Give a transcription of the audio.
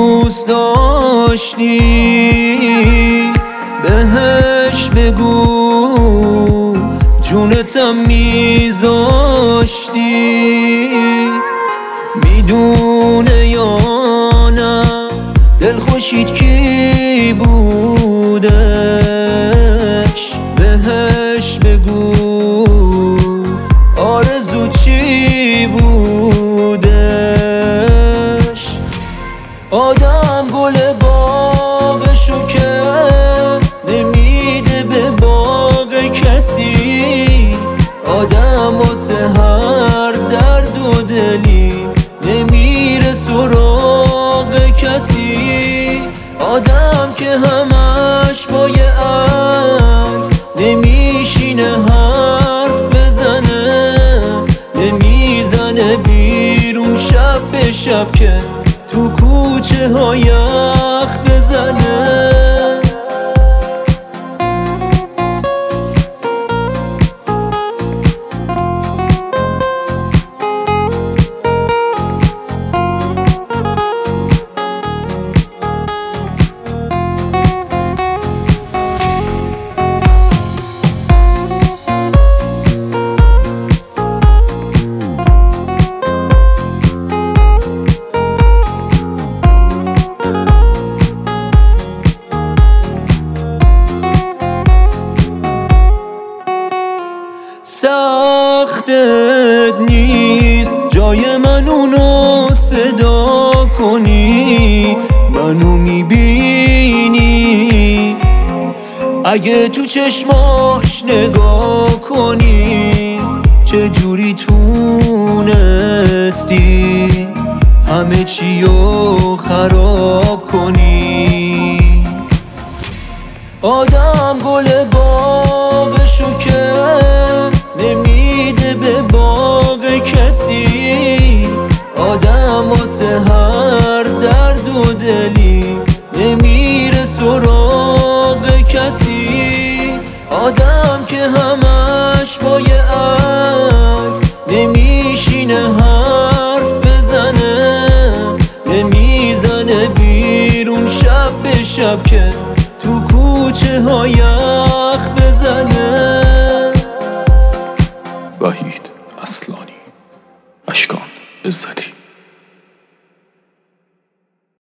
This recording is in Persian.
دوست داشتی بهش بگو جونتم میذاشتی. میدونه یا نه دلخوشید کی بودش بهش بگو آرزو چی بودش. آدم گل باغشو که نمیده به باغ کسی، آدم واسه هر درد و دلی نمیره سراغ کسی. آدم که همش با یه عکس نمیشینه حرف بزنه، نمیزنه بیرون شب به شب که تو کوچه ها یخ بزنه. سختت نیست جای من اونو صدا کنی، منو میبینی اگه تو چشماش نگاه کنی، چجوری تونستی همه چیو خراب کنی. آدم گل باغشو که نمیده به باغ کسی، آدم واسه هر درد و دلی نمیره سراغ کسی. آدم که همش با یه عکس نمیشینه حرف بزنه، نمیزنه بیرون شب به شب که تو کوچه ها یخ بزنه. وحید اصلانی، اشکان عزتی.